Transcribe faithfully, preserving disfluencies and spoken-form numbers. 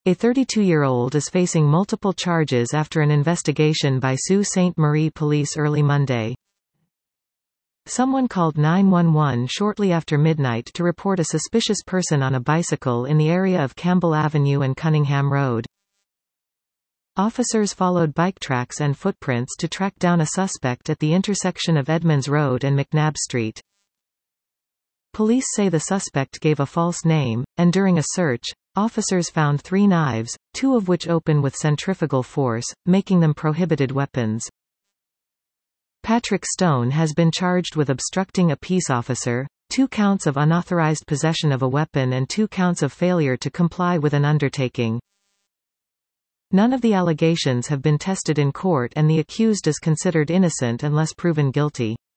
A thirty-two-year-old is facing multiple charges after an investigation by Sault Ste. Marie police early Monday. Someone called nine one one shortly after midnight to report a suspicious person on a bicycle in the area of Campbell Avenue and Cunningham Road. Officers followed bike tracks and footprints to track down a suspect at the intersection of Edmonds Road and McNabb Street. Police say the suspect gave a false name, and during a search, officers found three knives, two of which open with centrifugal force, making them prohibited weapons. Patrick Stone has been charged with obstructing a peace officer, two counts of unauthorized possession of a weapon and two counts of failure to comply with an undertaking. None of the allegations have been tested in court and the accused is considered innocent unless proven guilty.